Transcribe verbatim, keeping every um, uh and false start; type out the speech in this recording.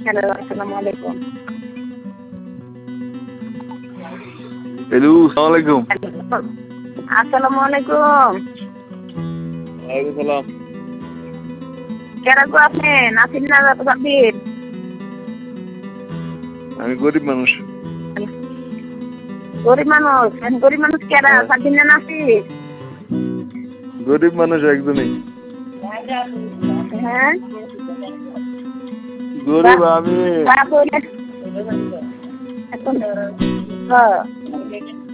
Hello, আসসালামু আলাইকুম। Hello, আসসালামু আলাইকুম। আসসালামু আলাইকুম। ওয়ালাইকুম সালাম। কেডা গো আপনি? নাসির না সাব্বির? আমি গরিব মানুষ। গরিব মানুষ? গরিব মানুষ কেডা? হ্যাঁ। সাব্বির না নাসির? গরিব মানুষ একজনই। হ্যাঁ? গরিব আমি। বাপ হইলে এখন হ্যাঁ